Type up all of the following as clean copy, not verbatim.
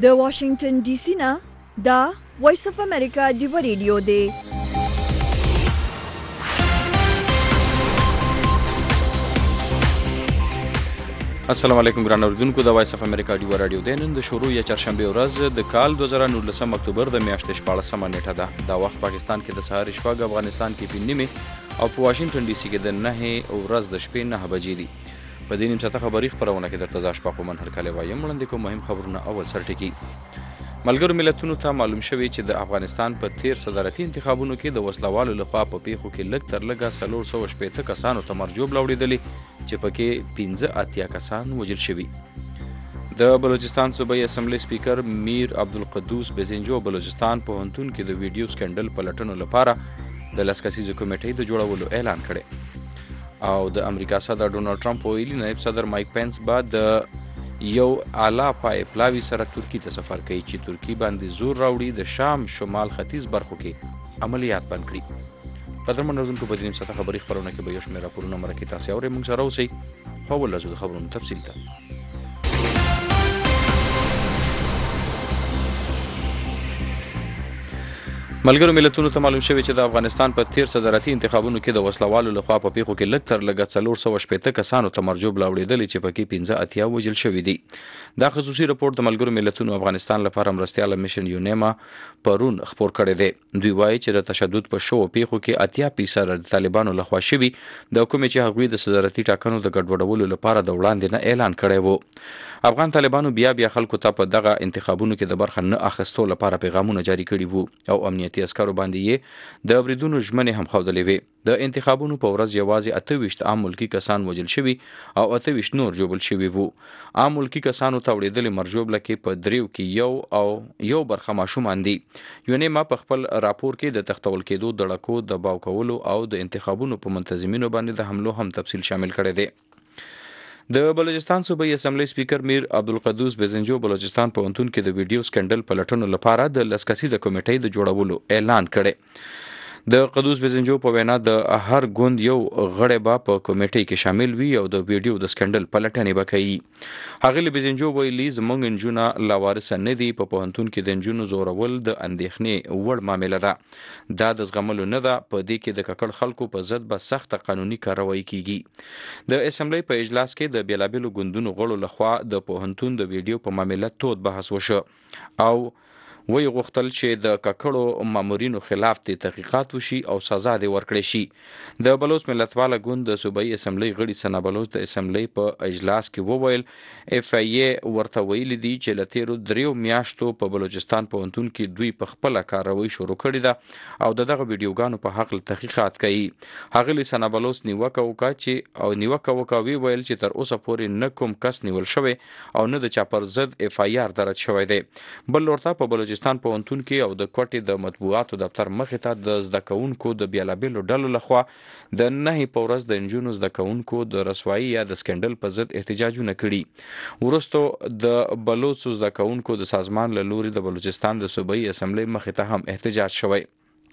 د واشنگټن ډي سي نه دا وایس اف امریکا ډیو ریډیو دی. السلام علیکم ګران اوریدونکو، د وایس اف امریکا ډیو رادیو دی. نن د شروع یا چهارشنبه ورځ د کال 2019 اکتوبر د میاشتې 14 نیټه ده. دا وخت پاکستان کې د سهار شپږ، افغانستان کې 5 نیمه او په واشنگټن ډي سي کې د 9 ورځ د شپې 9 بجې دي. په دې نیم ساعته خبري خبرونه کې درته زاش پاکو من هرکلی وایم. وړاندې کوم مهم خبرونه. اول سرټکی ملګرو ملتونو ته معلوم شوی چې د افغانستان په 13 صدارتي انتخابونو کې د وسلوالو لخوا په پیښو کې لږ تر لږه 480 کسانو ته مرجوب لاوړېدلي چې پکې 15 کسان وژل شوي. د بلوچستان صوبایي اسمبلی سپیکر میر عبدالقدوس بزنجو بلوچستان پوهنتون کې د ویډیو سکینډل پلټنو لپاره د 10 کسیزې کمیټې د جوړولو اعلان کړی. او د امریکا صدر ډونالډ ټرمپ ویلي نائب صدر مایک پینس به د یو اعلی پای پلاوي سره ترکی ته سفر کوي چې ترکی باندې زور راوړي د شام شمال ختیځ برخو کې عملیات بند کړي. قدرمن اورونکو، په دې نیم ساعته خبري خبرونه کې به یو شمېر راپورونه مرکې تاسې اورئ. موږ سره اوسئ. خو اول راځو د خبرونو تفصیل ته. ملګرو ملتونو ته معلوم شوی چې د افغانستان په 13 صدارتي انتخابونو کې د وسلوالو لخوا په پیښو کې لږ تر لږه 480 کسانو ته مرجوب لاوړېدلي چې پکې 15 وژل شوي دي. دا خصوصي رپورټ د ملګرو ملتونو افغانستان لپاره مرستیاله میشن یونیما پرون خپور کړی دی. دوی وایي چې د تشدد په شوو پیښو کې 80% د طالبانو لخوا شوي، د کومې چې هغوی د صدارتي ټاکنو د ګډوډولو لپاره د وړاندې نه اعلان کړی وو. افغان طالبانو بیا خلکو ته په دغه انتخابونو کې د برخه نه اخیستو لپاره پیغامونه جاری کړي وو او امنیتي عسکرو باندې یې د بریدونو ژمنې هم ښودلې وې. د انتخابونو په ورځ یوازې 28 عام ملکي کسان وژل شوي او 28 نور ژوبل شوي وو. عام ملکي کسانو ته وړېدلې مرجوب لکې په دریو کې یو برخه ماشومان دي. یونیما په خپل راپور کې د تختول کېدو د ډکو دباو کولو او د انتخابونو په منتظمینو باندې د حملو هم تفصیل شامل کړی دی. د بلوچستان صوبایي اسمبلی سپیکر میر عبدالقدوس بزنجو بلوچستان پوهنتون کې د ویډیو سکینډل پلټنو لپاره د 10 کسیزه کمیټې د جوړولو اعلان کړی. د قدوس بزنجو په وینا د هر ګوند یو غړی به په کمیټې کې شامل وي او د ویډیو د سکینډل پلټنې به کوي. ښاغلي بزنجو ویلي زموږ نجونه لاوارثه نه دي. په پوهنتون کې د نجونو زورول د اندېښنې وړ معامله ده. دا د زغملو نه ده. په دې کې د ککړ خلکو په ضد به سخته قانوني کاروایی کیږي. د اسمبلی په اجلاس کې د بیلابیلو ګوندونو غړو لخوا د پوهنتون د ویډیو په معامله تود بحث وشو او وی غوښتل چې د ککړو مامورینو خلاف د تحقیقات وشي او سزا دې ورکړې شي. د بلوچ ملتپاله ګوند د صوبایي اسمبلی غړي ثنا بلوچ د اسمبلی په اجلاس کې وویل اف ای ای ورته ویلي دي چې له تیرو 3 میاشتو په بلوچستان پوهنتون کې دوی په خپله کاروایی شروع کړې ده او دغه ویډیوګانو په حق تحقیقات کوي. ښاغلي ثنا بلوچ نیوکه وکړه وی ویل چې تر اوسه پورې نه کوم کس نیول شوی او نه د چا پر ضد اف ای آر درج شوی دی. بل ورته په بلوچستان پوهنتون کې او د کوټې د مطبوعاتو دفتر مخې ته د زده کوونکو د بیلابیلو ډلو لخوا د 9 په ورځ د نجونو زده کوونکو د رسوایي یا د سکینډل په ضد احتجاجونه کړي. وروسته د بلوچو زده کوونکو د سازمان له لوري د بلوچستان د صوبایي اسمبلی مخې ته هم احتجاج شوی.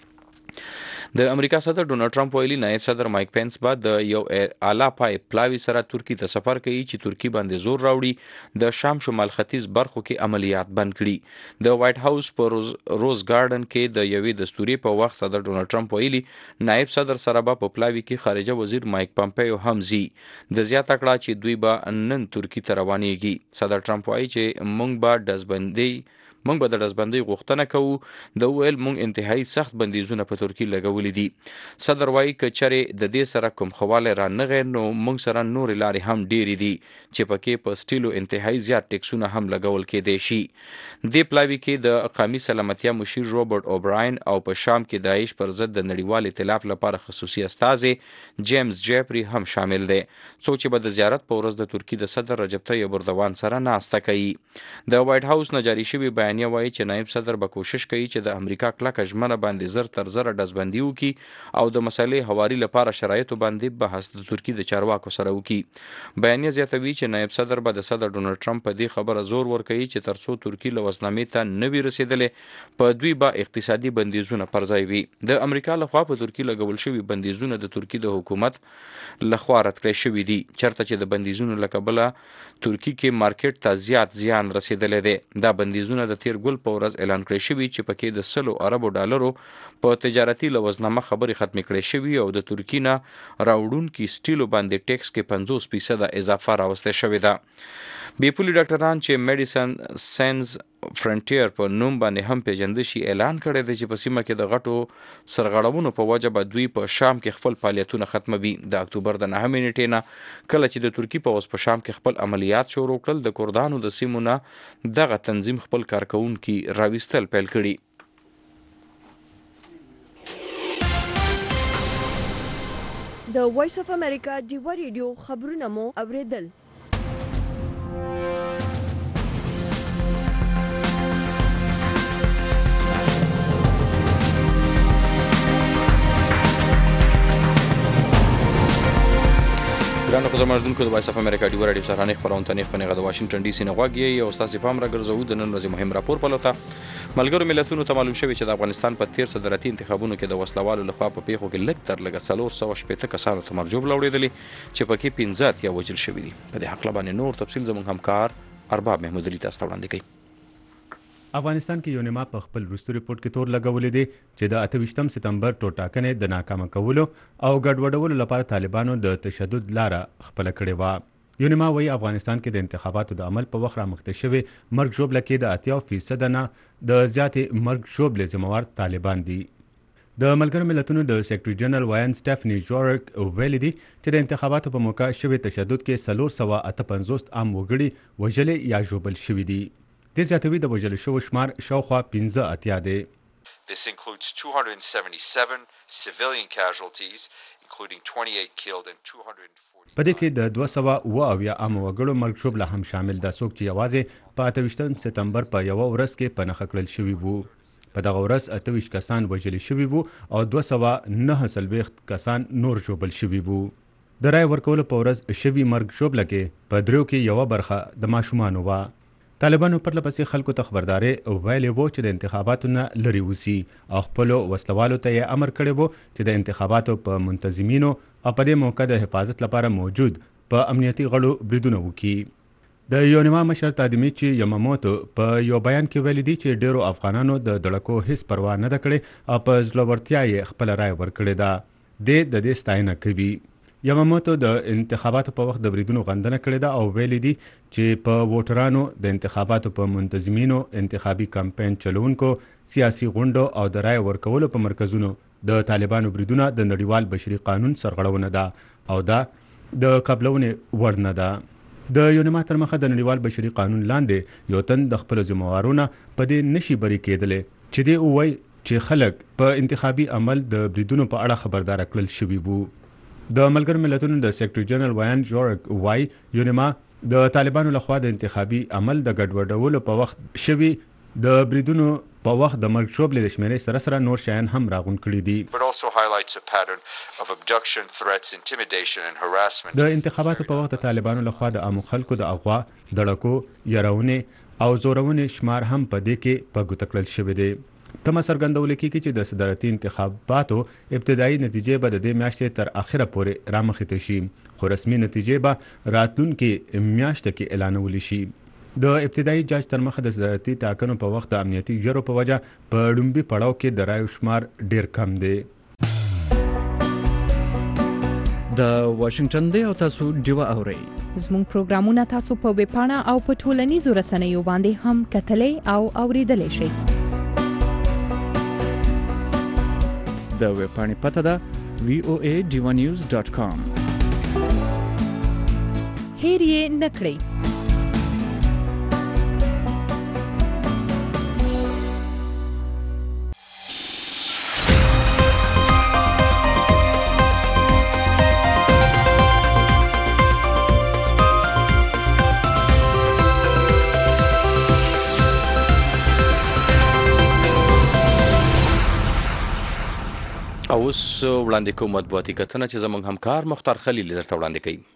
د امریکا صدر ډونالډ ټرمپ ویلي نائب صدر مایک پینس به د یو اعلی پای پلاوي سره ترکی ته سفر کوي چې ترکی باندې زور راوړي د شام شمال ختیځ برخو کې عملیات بند کړي. د وایټ هاوس په روز ګارډن کې د یوې دستوري په وخت صدر ډونالډ ټرمپ ویلي نائب صدر سره به په پلاوي کې خارجه وزیر مایک پامپیو هم زی. د زیاته کړه چې دوی به نن ترکی ته روانېږي. صدر ټرمپ وایي چې موږ به د ډزبندۍ غوښتنه کوو. د ویل موږ انتهایی سخت بندیزونه په ترکی لګولي دي. صدر وایي که چرې د دې سره کوم خواله را نغی نو موږ سره نورې لارې هم ډېرې دي چې پکې په سټیلو انتهایی زیات ټیکسونه هم لګول کېدی شي. دې پلاوي کې د قومي سلامتیا مشیر روبرټ اوبراین او په شام کې داعش پر ضد د نړیوال ائتلاف لپاره خصوصي استازی جیمز جیپری هم شامل دی، څوک چې به د زیارت په ورځ د ترکی د صدر رجب طیب اردوان سره ناسته کوي. د وایټ هاوس نه جاري شوي بیان بیانیه وایي چې نایب صدر به کوشش کوي چې د امریکا کلکه ژمنه باندې زر تر زره ډزبندي وکړي او د مسلې هواري لپاره شرایطو باندې بحث د ترکیې د چارواکو سره وکړي. بیانیه زیاتوي چې نایب صدر به د صدر ډونالډ ټرمپ په دې خبره زور ورکوي چې ترڅو ترکیې له وسنامې ته نه وي رسېدلې په دوی به اقتصادي بندیزونه پر ځای وي. د امریکا لخوا په ترکیې لګول شوي بندیزونه د ترکیې د حکومت لخوا رد کړی شوي دي چېرته چې د بندیزونو له کبله ترکیې کې مارکیټ ته زیات زیان رسېدلی دی. دا بندیزونه د تیر ګل په ورځ اعلان کړی شوي چې پکې د 100 اربو ډالرو په تجارتي لوزنامه خبرې ختمې کړې شوي او د ترکیې نه راوړونکي سټیلو باندې ټیکس کې 50% اضافه راوسته شوې ده. بیپولي ډاکټران چې میډیسن ساینس فرنټیر په نوم باندې هم پیژنده شي اعلان کړی دی چې په سیمه کې د غټو سرغړونو په وجه به دوی په شام کې خپل فعالیتونه ختموي. د اکتوبر د 9 نیټې نه کله چې د ترکیې پوځ په شام کې خپل عملیات شروع کړل د کردانو د سیمو نه دغه تنظیم خپل کارکونکي راویستل پیل کړي. د وایس اف امریکا ډیوا ریډیو خبرونه مو اوریدل. ګرانو خبرونکو د وایس اف امریکا ډیوا ریډیو سره خبرونه تنه په د واشنگټن ډي سي نه غواګي او تاسو پام راګرځو د نن ورځې مهم راپور په لوته. ملګرو ملتونو ته معلوم شوی چې د افغانستان په 13 صدارتي انتخابونو کې د وسلوالو لخوا په پیښو کې لږ تر لږه 480 کسانو ته مرجوب لاوړېدلي چې پکې 15 یا وژل شوي دي. په دې حق باندې نور تفصیل زموږ همکار ارباب محمود علي تاسو ته وړاندې کوي. افغانستان کې یونیما په خپل وروستي ریپورت کې تور لګولې دي چې د 28 سپتمبر ټوټاکنې د ناکامه کولو او ګډوډولو لپاره طالبانو د تشدد لاره خپل کړې و. یونیما وایي افغانستان کې د انتخاباتو د عمل په وخت رامخته شوی مرګ ژوبله کې د 80% نه د زیاتې مرګ ژوبلې ذمہوار طالبان دي. د ملګرو ملتونو د سیکرټري جنرال وایان سټیفني جورک ویلي دي چې د انتخاباتو په موقع شوی تشدد کې 458 عام وګړي وژلې یا ژوبل شوي دي. د زیاتوي د وژل شوو شمار شاوخوا 15 دی. This includes 277 civilian casualties, including 28 killed and 240. په دې کې د 200 عام وګړو مرګ ژوبله هم شامل ده څوک چې یوازې په 28 سپتمبر په یو ورځ کې په نښه کړل شوي وو. په دغه ورځ 28 کسان وژل شوي وو او 249 کسان نور ژوبل شوي وو. د رای ورکولو په ورځ شوي مرګ ژوبله کې په دریو کې یوه برخه د ماشومانو وه. طالبانو پرلپسې خلکو ته خبرداري ویلې وو چې د انتخاباتو نه لرې اوسي او خپلو وسلوالو ته یې امر کړی وو چې د انتخاباتو په منتظمینو او په دې موقع د حفاظت لپاره موجود په امنیتي غړو بریدونه وکړي. د یونیما مشر تادمیچی یاماموتو په یو بیان کې ویلي دي چې ډیرو افغانانو د دړکو هیڅ پروا نه ده کړې او په زړورتیا یې خپل رای ورکړې ده. د دې ستاینه کوي. یاماموتو د انتخاباتو په وخت د بریدونو غندنه کړې ده او ویلي دي چې په ووټرانو د انتخاباتو په منتظمینو انتخابي کمپاین چلوونکو سیاسي غونډو او د رای ورکولو په مرکزونو د طالبانو بریدونه د نړیوال بشري قانون سرغړونه ده او دا د قبلونې وړ نه ده. د یونیما تر مخه د نړیوال بشري قانون لاندې یو تن د خپل ذمہوارونو په دې نشي بری کېدلی چې دی وایي چې خلک په انتخابي عمل د بریدونو په اړه خبردار کړل شوي وو. د ملګرو ملتونو د سیکرټري جنرال وایان جورک وای یونیما د طالبانو لخوا د انتخابي عمل د ګډوډولو په وخت شوي د بریدونو په وخت د مرګ ژوبلې د شمیرې سره سره نور شیان هم راغونډ کړي دي. But also highlights a pattern of abduction, threats, intimidation and harassment. د انتخاباتو په وخت د طالبانو لخوا د عامو خلکو د اغوا، دړکو، یراونې او زورونې شمار هم په دې کې په ګوته کړل شوی دی. تمه څرګندول کېږي چې د صدارتي انتخاباتو ابتدایي نتیجې به د دې میاشتې تر اخره پورې رامخې ته شي خو رسمي نتیجې به راتلونکې میاشت کې اعلانول شي. د ابتدایي جاج تر مخه د صدارتي ټاکنو په وخت د امنیتي ژرو په وجه په لومړي پړاو کې د رایو شمار ډیر کم دی. د واشنگټن دی او تاسو ډیوا اورئ. زموږ پروګرامونه تاسو په ویب پاڼه او په ټولنیزو رسنیو باندې هم کتلای او اوریدلای شئ. د ویب پاڼې پته ده voadivanews.com. هیر یې نکړئ. اوس وړاندې کوم مطبوعاتي کتنه چې زموږ همکار مختار خلیل درته وړاندې کوي.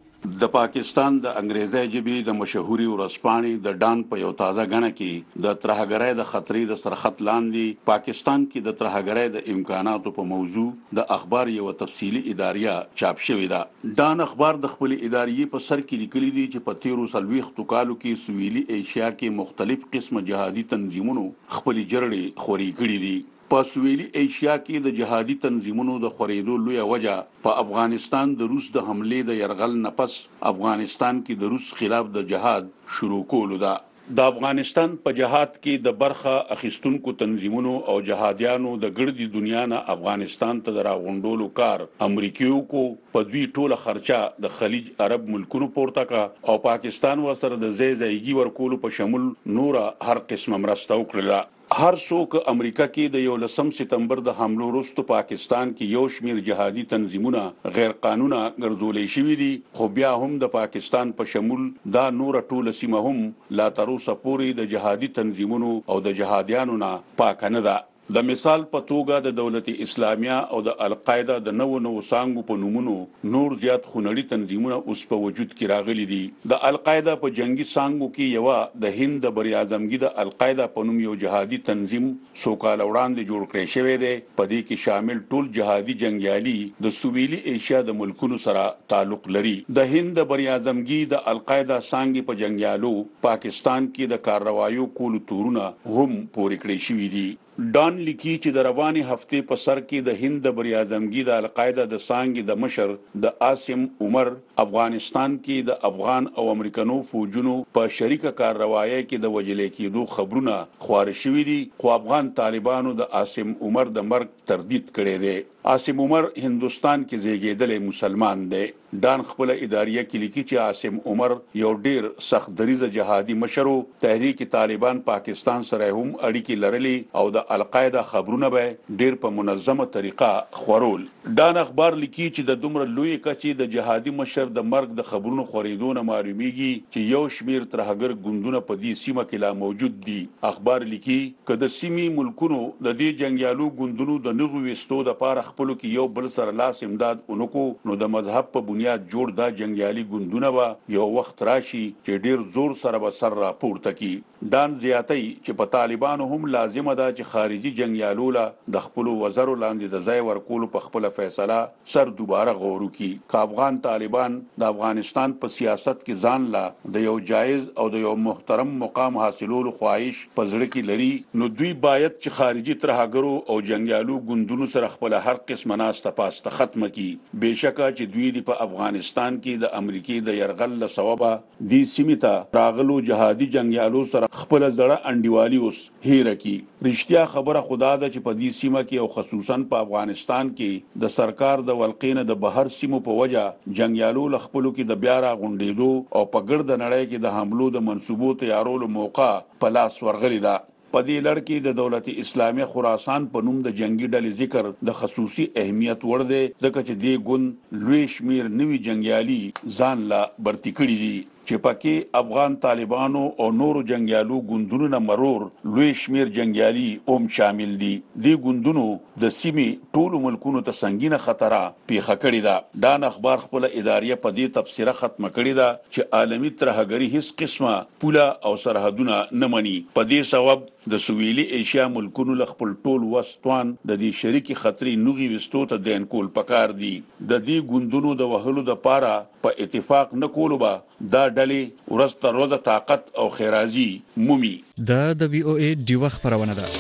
د پاکستان د انګریزي ژبې د مشهوري ورځپاڼې د ډان په یو تازه غنه کې د ترهګرۍ د خطرې د سرخط لاندې پاکستان کې د ترهګرۍ د امکاناتو په موضوع د اخبار یو تفصیلی اداریه چاپ شوې ده. ډان اخبار د خپل اداریې په سر کې لیکلي دي چې په 13 کالو کې سویلي ایشیا کې مختلف قسم جهادي تنظیمونو خپل جرړې خوري کړې دي. په سویلي ایشیا کې د جهادي تنظیمونو د خورېدو لوی وجه په افغانستان د روس د حمله د يرغل نفس افغانستان کې د روس خلاف د جهاد شروع کولو ده. د افغانستان په جهاد کې د برخه اخیستونکو تنظیمونو او جهادیانو د ګردي دنیا نه افغانستان ته راغونډولو کار امریکایو کو په دوی ټوله خرچه د خلیج عرب ملکونو پورته کا او پاکستان ورسره د ځایګي ورکولو په شمول نور هر قسم مرسته وکړه. هر څوک امریکا کې د 11 سپتمبر د حملو وروسته پاکستان کې یو شمیر جهادي تنظیمونه غیر قانوني ګرځولې شوې دي، خو بیا هم د پاکستان په شمول دا نور ټول سیمه هم لا تر اوسه پورې د جهادي تنظیمونو او د جهادیانو نه پاک نه ده. د مثال په توګه د دولت اسلامیه او د القاعده د نو څانګو په نومونو نور زیات خونړي تنظیمونه اوس په وجود کې راغلي دي. د القاعده په جنگي څانګو کې یو د هند د بر اعظمګي د القاعده په نوم یو جهادي تنظیم سوکال وړاندې جوړ کړی شوی دی. په دې کې شامل ټول جهادي جنگیالي د سویلي ایشیا د ملکونو سره تعلق لري. د هند د بر اعظمګي د القاعده څانګې په جنگیالو پاکستان کې د کاروایو کولو تورونه هم پورې کړی شوی دي. ډان لیکي چې د رواني هفته په سر کې د هند د بر اعظمګي د القاعده د څانګې د مشر د عاصم عمر افغانستان کې د افغان او امریکانو فوجونو په شریکه کارروایي کې د وجلې کېدو خبرونه خوار شوې دي، خو افغان طالبانو د عاصم عمر د مرګ تردید کړی دی. عاصم عمر هندستان کې زیږیدل مسلمان دی. ډان خپل اداریه کې لیکي چې عاصم عمر یو ډیر سخت دریځ جهادي مشر و. تحریک طالبان پاکستان سره هم اړیکې لرلې او د القاعده خبرونه به ډیر په منظمه طریقه خورول. ډان اخبار لیکي چې د دومره لوی کچې د جهادي مشر د مرګ د خبرونو خورېدونه معلومیږي چې یو شمیر ترهګر ګوندونه په دې سیمه کې لا موجود دي. اخبار لیکي چې د سیمې ملکونو د دې جنگیالو ګوندونو د نغو وستو د پاره خپل کې یو بل سره لاس امداد اونکو نو د مذهب په بنیاد جوړ دا جنگیالي ګوندونه به یو وخت راشي چې ډیر زور سره به سر راپورته کی. ډان زیاتای چې په طالبانو هم لازمه ده چې خارجي جنگیالو لا د خپل وزرو لاندې د ځای ورکول په خپل فیصله سر دوباره غور وکړي. که افغان طالبان د افغانستان په سیاست کې ځان لا د یو جایز او د یو محترم مقام حاصلولو خواهش په زړه کې لري نو دوی باید چې خارجي ترهګرو او جنگیالو ګوندونو سره خپل هر قسم ناسته پاسته ختم کړي. بهشکه چې دوی په افغانستان کې د امریکای د يرغل له سببه د سیمه راغلو جهادي جنگیالو سره خپل زړه انډیوالي اوس هیر کی. رښتیا خبره خدا ده چې په دې سیمه کې او خصوصا په افغانستان کې د سرکار د ولقینه د بهر سیمو په وجه جنگیالو لخپلو کې د بیا را غونډېدو او په ګرد نړۍ کې د حملو د منسوبو تیارولو موقع په لاس ورغلی ده. په دې لړ کې د دولت اسلامي خراسان په نوم د جنگي ډلې ذکر د خصوصي اهمیت ور دی ځکه چې دې ګوند لوی شمیر نوي جنگیالي ځان لا برتی کړی دي چې پکې افغان طالبانو او نورو جنگیالو ګوندونو نه مرور لوی شمیر جنگیالي هم شامل دي. دې ګوندونو د سیمې ټولو ملکونو ته سنگینه خطره پیښه کړې ده. ډان اخبار خپل اداریه په دې تفسیره ختمه کړې ده چې عالمی ترهګری هیڅ قسمه پوله او سرحدونه نه مني. په دې سبب د سویلي ایشیا ملکونو خپل ټول وسطوان د دې شریکي خطرې نوغي وستو ته د انکول پکار دي. د دې ګوندونو د وهلو د پاره په اتفاق نه کولو به دا ډلې ورځ تر ورځې طاقت او خیرازي مومي. د وی او ای ډیوه خبرونه ده.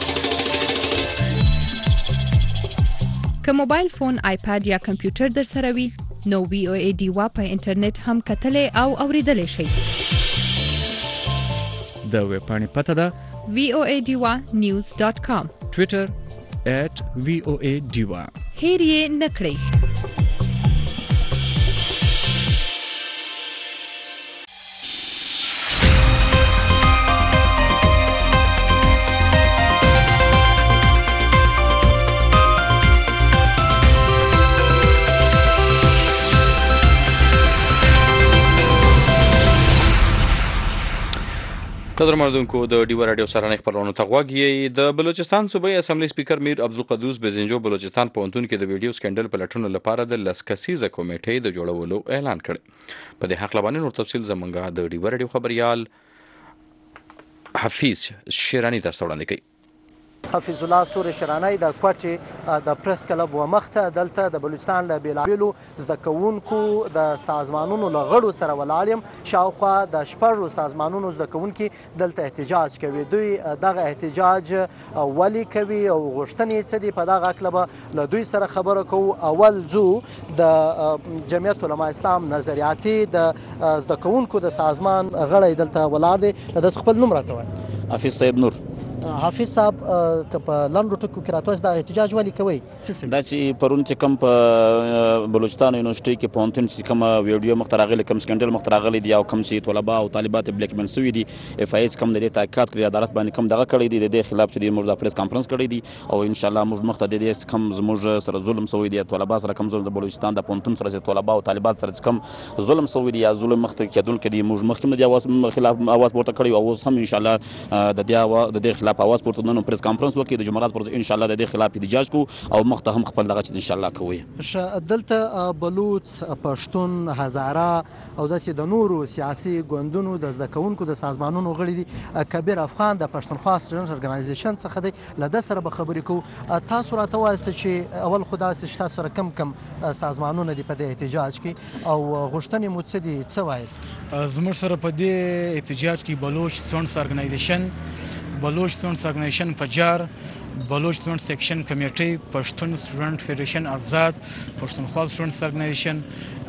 که موبایل فون، آیپاد یا کمپیوټر در سره وي نو وی او ای ډیوه په انټرنیټ هم کتلې او اوریدلې شي. د ویبپاڼې پته ده voadiwa.news.com. ټویټر @voadiwa. هیر یې نه کړئ. قدرمنونکو د ډیو رادیو سره نه خبرونه تغواږي د بلوچستان صوبایي اسمبلی سپیکر میر عبدالقدوس بزنجو بلوچستان پونتون کې د ویډیو سکندل په لټونو لپاره د لسکسیزه کمیټې د جوړولو اعلان کړ. په دې حق لبانې نور تفصیل زمونږه د ډیو رادیو خبريال حفیظ شیرانی تاسو وړاندې کوي. حفیظ الله ستوري شرانی د کوټې د پریس کلب و مخته دلته د بلوچستان له بیلابیلو زده کوونکو د سازمانونو له غړو سره ولاړ یم. شاوخوا د شپږو سازمانونو زده کوونکي دلته احتجاج کوي. دوی دغه احتجاج ولې کوي او غوښتنې څه دي په دغه هکله به له دوی سره خبره کوو. اول ځو د جمعیت علما اسلام نظریاتي د زده کوونکو د سازمان غړی دلته ولاړ دی. د خپل نوم راته وایي. حفیظ سید نور. حافظ صاحب که په لنډو ټکو کې راته دا احتجاج ولې کوئ؟ دا چې پرون چې کوم په بلوچستان یونیورسيټي کې پوهنتون چې کوم ویډیو مخته راغلی کوم سکینډل مخته راغلی دی او کوم چې طلبه او طالبات بلیک میل شوي دي اف آی ایس کوم د دې تحقیقات کړي عدالت باندې کوم دغه کړی دی د دې خلاف چې موږ د پریس کانفرنس کړی دی او ان شاء الله موږ مخته د دې کوم زموږ سره ظلم شوی دی طلبه سره کوم ظلم د بلوچستان د پوهنتون سره طلبه او طالبات سره کوم ظلم شوی دی یا ظلم مخته کېدل کړي موږ مخکې د اواز خلاف اواز پورته کړی او اوس هم ان شاء الله د دې خلاف اواز پورته نن پریس کانفرنس وکړي د جمعرات پر ان شاء الله د دې خلاف احتجاج کو او مخته هم خپل دغه چې ان شاء الله کوي. دلته بلوچ پښتون هزاره او داسې د نورو سیاسي ګوندونو د زده کوونکو د سازمانونو غړي دي. کبیر افغان د پښتونخوا سټوډنټ ارګنایزیشن څخه دی. له ده سره به خبرې کوو. تاسو راته وایاست چې اول خو داسې چې تاسو سره کم سازمانونه دي په دې احتجاج کې او غوښتنې مو څه دي څه وایاست؟ زموږ سره په دې احتجاج کې بلوچ سټوډنټس ارګنایزیشن بلوچ سټوډنټس ارګنایزیشن پجار بلوچ سټوډنټ سیکشن کمیټې پښتون سټوډنټ فیډریشن آزاد پښتونخوا سټوډنټس ارګنایزیشن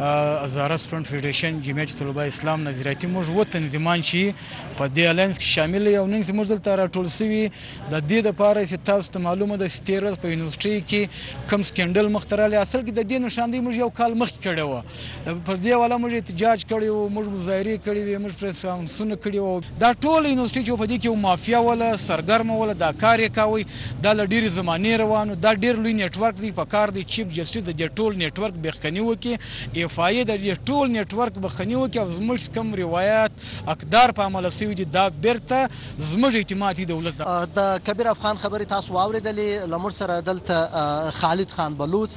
هزاره سټوډنټ فیډریشن جمعیت طلبه اسلام نظریاتي موږ و تنظیمان چې په دې الاینس کې شامل یو نن موږ دلته راټول شوي د دې لپاره چې تاسو ته معلومه ده چې 13 په یونیورسيټي کې کم سکینډل مختراله اصل کې د دې نشاندهي موږ یو کال مخکې کړی و پر دې والا موږ احتجاج کړی و موږ مظاهرې کړې وې موږ پریس کانفرنسونه کړي وو دا ټول یونیورسيټي چې په دې کې مافیا ولا سرګرمه ولا دا کار یې کوي دا له ډېرې زمانې روانو دا ډېر لوی نیټورک دی په کار دی چیف جسټس د دې ټول نیټورک بېخکني وکړي اف آی د دې ټول نیټورک بېخکني وکړي او زموږ کوم روایت اقدار په عمله شوي دي دا بیرته زموږ اعتمادي دولت ده. د کبیر افغان خبرې تاسو واورېدلې له موږ سره دلته خالد خان بلوچ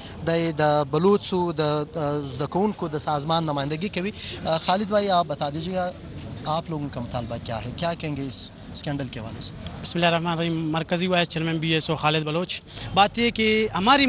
دی د بلوچو د زده کوونکو د سازمان نمائندگی کوي. خالد بھائی آپ بتا دیجیے آپ لوگوں کا مطالبہ کیا ہے کیا کہیں گے اس اسکینڈل کے حوالے سے؟ بسم اللہ الرحمن الرحیم. مرکزی وائس چیئرمین بی ایس او خالد بلوچ. بات یہ کہ ہماری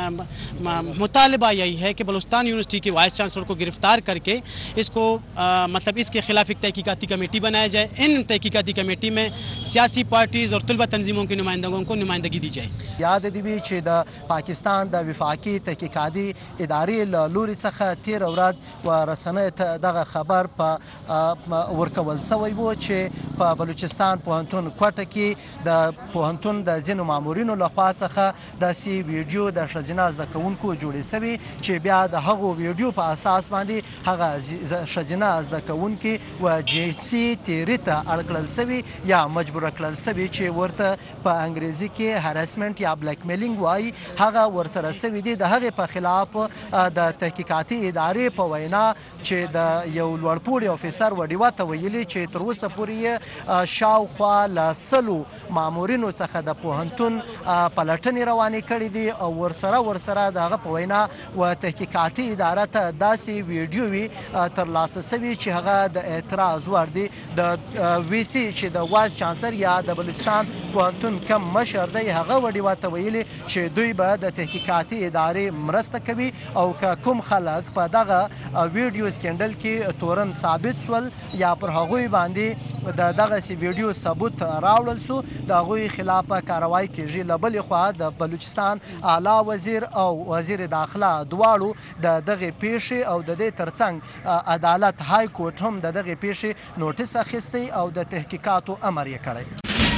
مطالبہ یہی ہے کہ بلوچستان یونیورسٹی کے وائس چانسلر کو گرفتار کر کے اس کو مطلب اس کے خلاف ایک تحقیقاتی کمیٹی بنایا جائے. ان تحقیقاتی کمیٹی میں سیاسی پارٹیز اور طلبہ تنظیموں کے نمائندگوں کو نمائندگی دی جائے. یاد دی وی چې د پاکستان د وفاقي تحقیقاتي ادارې لوري څخه 13 ورځ ورسنۍ ته دغه خبر په ورکول شوی و چې په بلوچستان پوهنتون کوټه کې د پوهنتون د ځینو مامورینو لخوا څخه داسې ویډیو د ښځینه زده کوونکو جوړې شوي چې بیا د هغو ویډیو په اساس باندې هغه ښځینه زده کوونکي و جنسي تیري ته اړ کړل شوي یا مجبوره کړل شوي چې ورته په انګریزي کې هراسمنټ یا بلیک میلینګ وایي هغه ورسره شوي دي. د هغې په خلاف د تحقیقاتي ادارې په وینا چې د یو لوړپوړي افیسر وډیوه ته ویلي چې تر اوسه پورې شاوخوا له 100 مامورینو څخه د پوهنتون پلټنې روانې کړي دي او ورسره د هغه په وینا و تحقیقاتي اداره ته داسې ویډیوې ترلاسه شوي چې هغه د اعتراض وړ دي. د وی سي چې د وایس چانسلر یا د بلوچستان پوهنتون کم مشر دی هغه وډیوه ته ویلي چې دوی به د تحقیقاتي ادارې مرسته کوي او که کوم خلک په دغه ویډیو سکینډل کې تورن ثابت سول یا پر هغوی باندې د دغسې ویډیو ثبوت راوړل سو د هغوی خلاف کاروایی کیږي. له بلې خوا د بلوچستان اعلی وزیر او وزیر داخله دواړو د دغې پیښې او د دې ترڅنګ عدالت های کورټ هم د دغې پیښې نوټیس اخیستی او د تحقیقاتو امر یې کړی.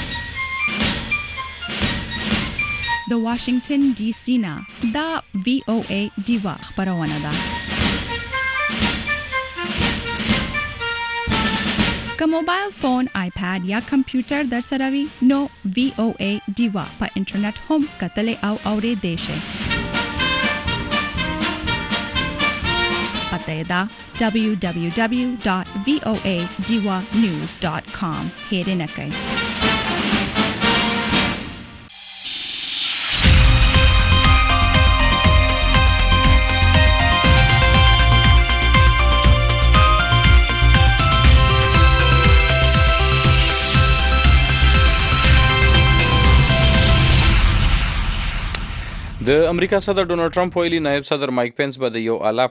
د واشنگټن ډي سي نه دا وی او ای ډیوا خبرونه ده. که موبایل فون آیپاد یا کمپیوټر در سره وي نو وی او ای ډیوا په انټرنیټ هم کتلې او اورېدې شئ. یاد ده www.voadiwanews.com هېر نه کړئ. د امریکا صدر ډونالد ټرمپ ویلي نائب صدر مایک پینس به د یو اعلی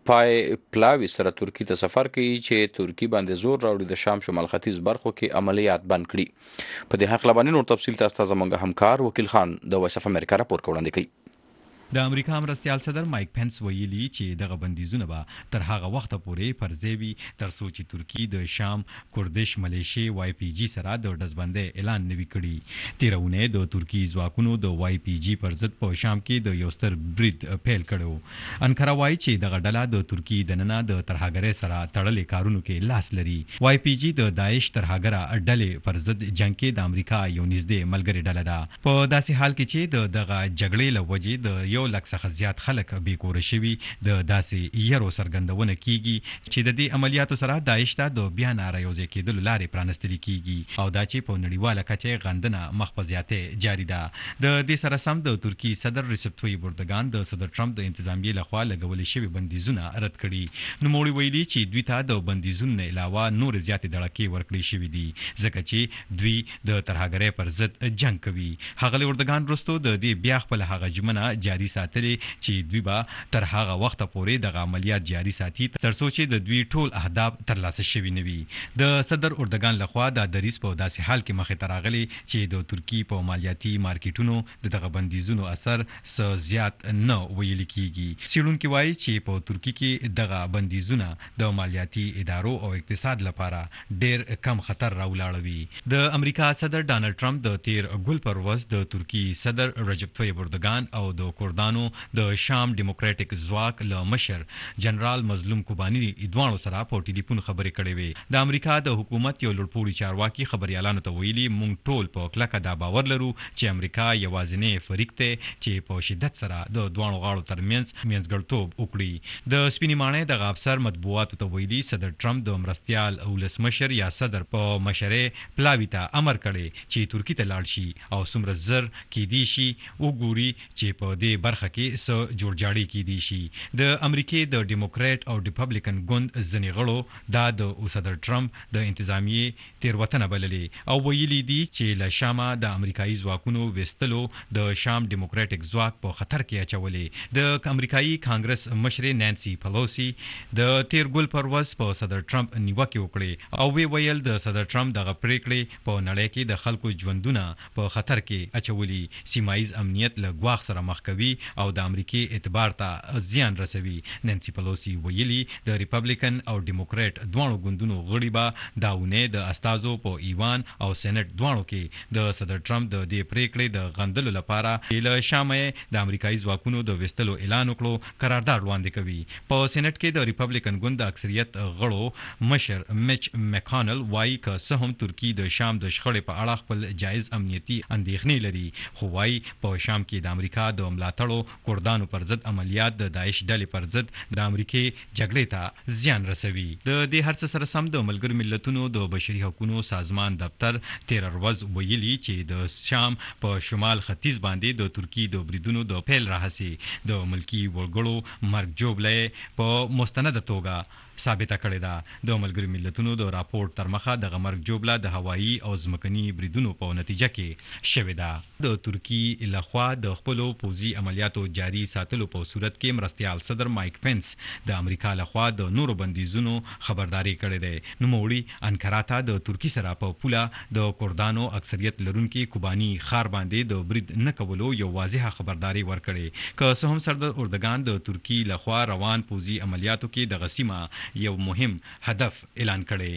پلاوي سره ترکی ته سفر کوي چې ترکی باندې زور راوړي د شام شمال ختیځ برخو کې عملیات بند کړي. په دې حق لبانې نور تفصیل تاسو زموږ همکار وکیل خان د وایس اف امریکا راپور وړاندې کوي. د امریکا مرستیال صدر مایک پینس ویلي چې دغه بندیزونه به تر هغه وخت پورې فرضي وي تر څو چې ترکی د شام کوردش ملیشي وای پی جی سره د ډزبندۍ اعلان نوي کړي. تیرونه د ترکی ځواکونو د وای پی جی پر ضد په شام کې د یو ستر برید پیل کړو. انکره وایي چې دغه ډله د ترکی د ننه د ترهګرۍ سره تړلې کارونو کې لاس لري. وای پی جی د داعش ترهګره ډلې پر ضد جنگ کې د امریکا یو نږدې ملګری ډله ده. په داسې حال کې چې دغه جګړې له وجې د یو لک څخه زیات خلک بې کوره شوي د داسې یرو څرګندونه کیږي چې د دې عملیاتو سره داعش ته د بیا ناراضي کېدلو لارې پرانستل کیږي او دا چې په نړیواله کچه غندنه مخ په زیاتې جاری ده. د دې سره سم د ترکی صدر ریسپ طیب اردوغان د صدر ټرمپ د انتظامیې لخوا لګولې شوي بندیزونه رد کړي. نوموړي ویلي چې دوی ته د بندیزونو علاوه نور زیاتې دړکې ورکړې شوې دي ځکه چې دوی د ترهګرۍ پر ضد جنگ کوي. هغه اردوغان وروسته د دې بیا خپل هغه ژمنه جاری ساتلې چې دوی به تر هغه وخت پورې د عملیات جاری ساتي تر څو چې د دوی ټول اهداف ترلاسه شوي نه وي. د صدر اردوغان لخوا د دریس په داسې حال کې مخې ته راغلی چې د ترکی په مالیاتي مارکیټونو دغه بندیزونو اثر زیات نه ویل کیږي. څېړونکي وایي چې په ترکی کې دغه بندیزونه د مالیاتي ادارو او اقتصاد لپاره ډېر کم خطر راولاړوي. د امریکا صدر ډانلډ ټرمپ د تیر ګل پر ورځ د ترکی صدر رجب طیب اردوغان او د کوردانو د شام ډیموکراټیک ځواک له مشر جنرال مظلوم کوبانی دوانو سره په ټلیفون خبرې کړې وې. د امریکا د حکومت یو لوړپوړي چارواکي خبريالانو ته ویلي مونږ ټول په کلکه دا باور لرو چې امریکا یوازینی فریق دی چې په شدت سره د دوانو غاړو ترمنځ منځګړتوب وکړي. د سپینې ماڼۍ د افسر مطبوعاتو ته ویلي صدر ټرمپ د مرستیال ولسمشر یا صدر په مشرۍ پلاوي ته امر کړی چې ترکی ته لاړ شي او څومره زر کېدی شي وګوري چې په دې برخه کې څه جوړجاړی کېدی شي. د امریکای د ډیموکرات او ریپبلیکن ګوند ځینې غړو دا د صدر ټرمپ د انتظامیې تیروتنه بللې او ویلي دي چې له شامه د امریکایي ځواکونو وستلو د شام ډیموکراټیک ځواک په خطر کې اچولې. د امریکایي کانګرس مشرې نانسي پلوسی د تیر ګل پر ورځ په صدر ټرمپ نیوکه وکړې او ویل د صدر ټرمپ دغه پریکړې په نړۍ کې د خلکو ژوندونه په خطر کې اچولي، سیمایي امنیت له ګواښ سره مخ کوي او د امریکای اعتبار ته زیان رسوي. نانسي پلوسی ویلي د ریپبلیکن او ډیموکرات دوانو ګوندونو غړي به داونه د استازو په ایوان او سېنات دوانو کې د صدر ټرمپ د دې پریکړې د غندلو لپاره له شامه د امریکایي ځواکونو د وستلو اعلان وکړو قرارداد وړاندې کوي. په سېنات کې د ریپبلیکن ګوند د اکثریت غړو مشر میچ مکانل وایي که څه هم ترکی د شام د شخړې په اړه خپل جایز امنیتي اندېښنې لري خو وایي په شام کې د امریکا د ملاتړو کوردانو پر ضد عملیات د داعش ډلې پر ضد د امریکای جګړې ته زیان رسوي. د دې هرڅ سره سم د ملګرو ملتونو د بشري حقوقو سازمان دفتر تیر ورځ ویلي چې د شام په شمال ختیځ باندې د ترکی د بریدونو د پیل راهسي د ملکی وګړو مرګ جوړلې په مستنده توګه ثابته کړې ده. د ملګرو ملتونو د راپور تر مخه د مرګ جوړله د هوایي او ځمکني بریدونو په نتیجه کې شوې ده. د ترکی لخوا د خپل پوځي عملیاتو جاری ساتلو په صورت کې مرستیال صدر مایک پینس د امریکا لخوا د نورو بندیزونو خبرداري کړې ده. نوموړي انکارا ته د ترکی سره په پوله د کوردانو اکثریت لرونکي کوبانی خار باندې د برید نه کولو یو واضحه خبرداري ورکړې. که څه هم صدر اردوغان د ترکی لخوا روان پوځي عملیاتو کې د غسیمه یو مهم هدف اعلان کړي.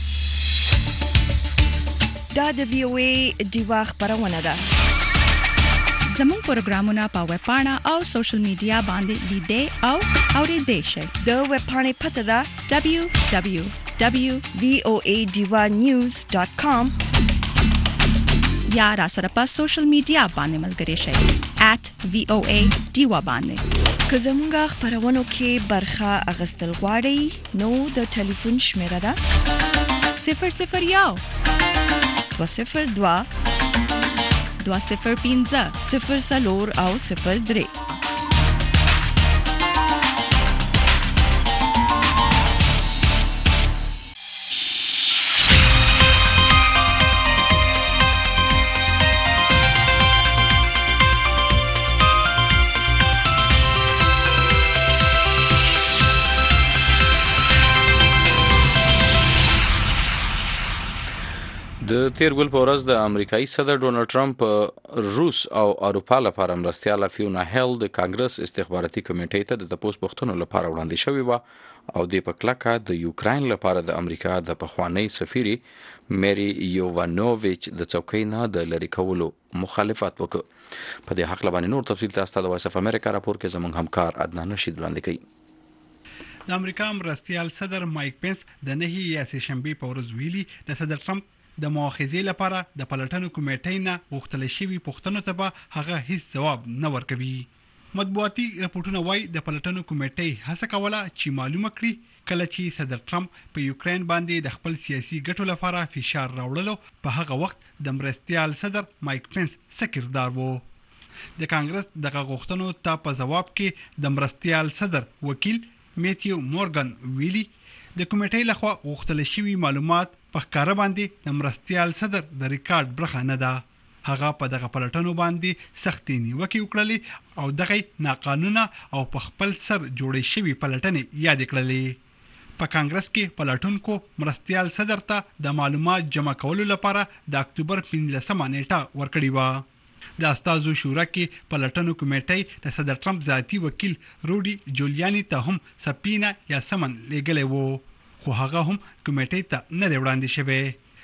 دا د VOA ډیوا خبرونه ده. زموږ پروګرامونه په ویب پاڼه او سوشل میډیا باندې لیدئ او اوریدئ شئ. د ویب پاڼې پته ده www.voadiwanews.com یا را سره په سوشل میډیا باندې ملګري شئ @VOA ډیوا باندې. که زمونږه خبرونو کې برخه اغستل غواړئ نو د ټلیفون شمیره ده 001 202 205 04 او 03. د تیر ګل په ورځ د امریکایي صدر ډونالد ټرمپ روس او اروپا لپاره مرستیاله فیونا هیل د کانګرس استخباراتي کمیټې ته د تپوس پوښتنو لپاره وړاندې شوې و او د پکلکه د یوکراین لپاره د امریکا د پخوانی سفیري مری یووانوویچ د چوکۍ نه د لری کولو مخالفت وکړ. په دې حق باندې نور تفصیل تاسو ته د وایس اف امریکا راپور کې زموږ همکار عدنان رشید وړاندې کوي. د امریکا مرستیال صدر مایک پنس د نهي یا سهشنبه په ورځ ویلي د صدر ټرمپ د مؤاخذې لپاره د پلټنو کمیټې نه غوښتل شوی پوښتنو ته به هغه هیڅ جواب نه ورکوي. مطبوعاتي راپورټونه وايي د پلټنو کمیټې هڅه کوله چې معلومه کړي کله چې صدر ټرمپ په یوکرين باندې د خپل سیاسي ګټو لپاره فشار راوړلو په هغه وخت د مرستیال صدر مایک پنس سکردار وو. د کانګرس دغه غوښتنو ته په جواب کې د مرستیال صدر وکیل میتیو مورګان ویلي د کمیټې لخوا غوښتل شوی معلومات په کار باندې د مرستیال صدر د ریکارډ برخه نه ده. هغه په دغه پلټنو باندې سختي نیوکه وکړلې او دغه ناقانونه او په خپل سر جوړې شوی پلټنې یاد کړلې. په کانګرس کې پلټونکو مرستیال صدر ته د معلومات جمع کولو لپاره د اکتوبر 15 نیټه ورکړې و. د استازو شورا کې پلټنو کمیټې د صدر ټرمپ ذاتی وکیل روډي جولیانی ته هم سپینا یا سمن لګلې وو خو هغه هم کمیټې ته نه وړاندې شوی.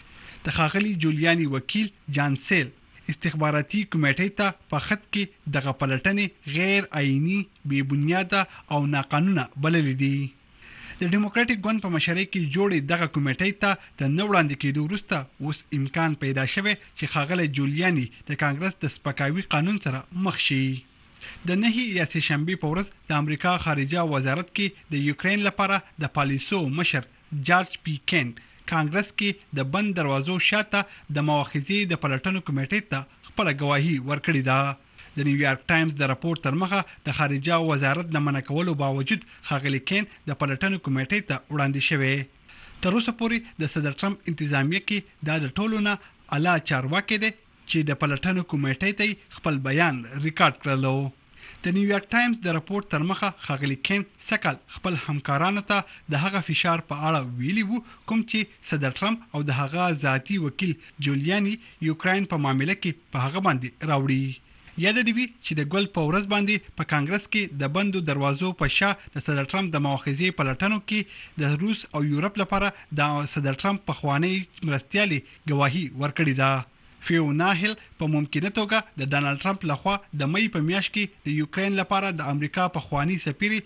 د ښاغلي جولیانی وکیل جان سیل استخباراتي کمیټې ته په خط کې دغه پلټنې غیر آئینی بے بنیاده او ناقانونه بللې دي. د ډیموکراټیک ګوند په مشرۍ کې جوړې دغه کمیټې ته د نو وړاندې کېدو وروسته اوس امکان پیدا شوی چې ښاغلی جولیانی د کانګرس د سپکاوي قانون سره مخ شي. د نهي یا سهشنبه په ورځ د امریکا خارجه وزارت کې د یوکرين لپاره د پالیسو مشر جارج پی کین کانګرس کې د بند دروازو شاته د مؤاخذې د پلټنو کمیټې ته خپل گواهی ورکړې ده. د نیویارک ټایمز د راپور تر مخه د خارجه وزارت د منع کولو باوجود ښاغلی کین د پلټنو کمیټې ته وړاندې شوی. تر اوسه پورې د صدر ټرمپ انتظامیه کې د ټولو نه اعلی چارواکي دي چې د پلټنو کمیټې ته خپل بیان ریکارډ کړلو. د نیویارک ټایمز د راپور تر مخه ښاغلی کین سکل خپل همکارانو ته د هغه فشار په اړه ویلي وو کوم چې صدر ټرمپ او د هغه ذاتی وکیل جولیانی یوکرين په معاملې کې په هغه باندې راوړي. یاد دی چې د ګل په ورځ باندې په کانګرس کې د بندو دروازو په شا د صدر ټرمپ د مؤاخذې پلټنو کې د روس او یورپ لپاره د صدر ټرمپ په خوانی مرستيالي گواهی ورکړې ده. فیونا هیل په ممکنه توګه د ډانلډ ټرمپ لخوا د مې په میاشت کې د یوکرين لپاره د امریکا په خوانی سفیري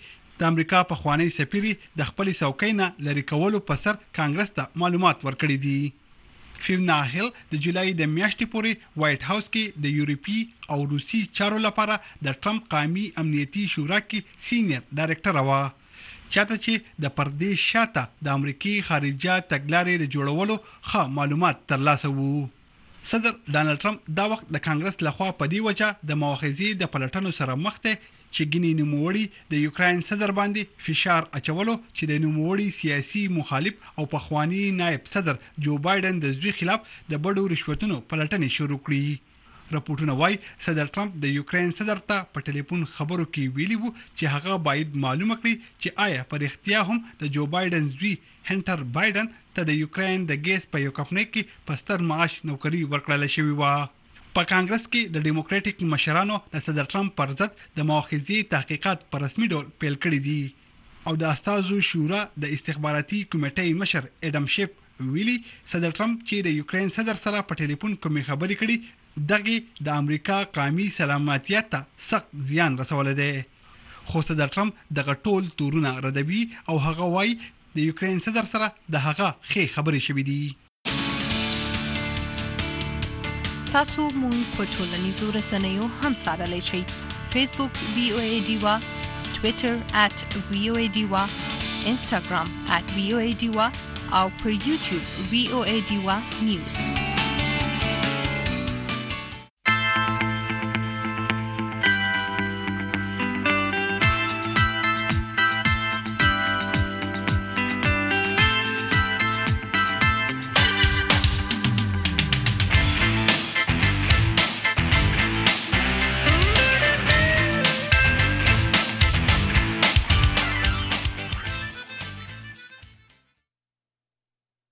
د خپل څوکۍ نه لری کولو په سر کانګرس ته معلومات ورکړي دي. فیونا هیل د جولای د میاشتې پورې وایټ هاوس کې د یورپی او روسي چارو لپاره د ټرمپ قومي امنیتي شورا کې سینیئر ډایریکټر و چاته چې د پردیش شاته د امریکای خارجه تګلارې د جوړولو ښه معلومات ترلاسه وو. صدر ډانلډ ټرمپ دا وخت د کانګرس لخوا په دی وجه د مؤاخذې د پلټنو سره مخ ته چې ګینې نوموړي د یوکرين صدر باندې فشار اچولو چې د نوموړي سیاسي مخالف او پخوانی نائب صدر جو بایدن د زوی خلاف د بډو رشوتونو پلټنې شروع کړې. راپورټونه وايي صدر ټرمپ د یوکرين صدر ته په ټلیفون خبرو کې ویلي وو چې هغه باید معلومه کړي چې آیا پر اختیار هم د جو بایدن زوی هنټر بایدن ته د یوکرين د ګیس په یو کمپنۍ کې پستر معاش نوکری ورکړل شوی و. په کانګرس کې د ډیموکراټیک مشرانو د صدر ټرمپ پر ضد د مؤاخذې تحقیقات په رسمي ډول پیل کړي دي او د استازو شورا د استخباراتي کمیټې مشر اډم شیف ویلي صدر ټرمپ چې د یوکرين صدر سره په ټلیفون کومې خبرې کړي دغه د امریکا قومي سلامتیت ته سخت زیان رسولی دی. خو صدر ټرمپ دغه ټول تورونه ردوي او هغه وايي د یوکرين صدر سره د هغه خې خبرې شوې دي. تاسو مونږ په ټولنیزو رسنیو هم څارلی شئ. فیسبوک VOA ډیوا، ټویټر @VOA ډیوا، انسټاګرام @VOA ډیوا او پر یوټیوب VOA ډیوا نیوز.